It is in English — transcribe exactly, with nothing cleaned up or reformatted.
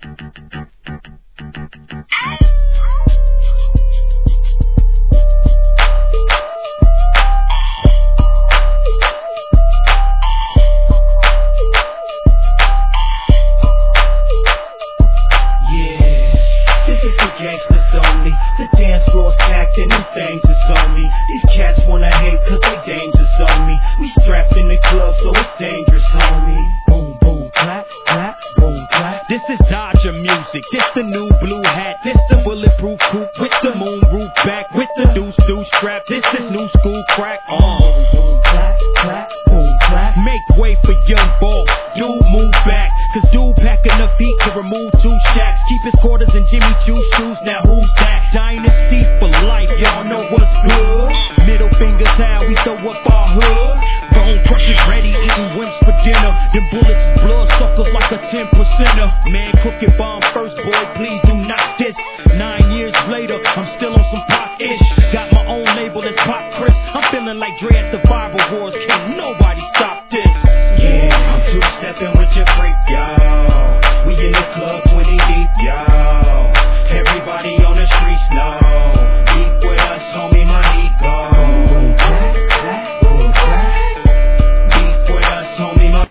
The dance floor's packed and them things is on me. These cats wanna hate cause they dangerous on me. We strapped in the club so it's dangerous, homie. Boom, boom, clap, clap, boom, clap. This is Dodger music, this the new blue hat. This the bulletproof coupe with the moon roof back. With the deuce deuce strap, this is new school crack. Uh. Boom, boom, clap, clap, boom, clap. Make way for young ball, dude move back. Cause dude pack enough heat to remove two shacks. Keep his quarters in Jimmy Choo shoes, now who's that? Dynasty for life, y'all know what's good. Middle fingers how we throw up our hood. Bone crushers ready, eating wimps for dinner. Them bullets blood suckers like a ten percenter. Man, cook it bomb first, boy, please do not diss. Nine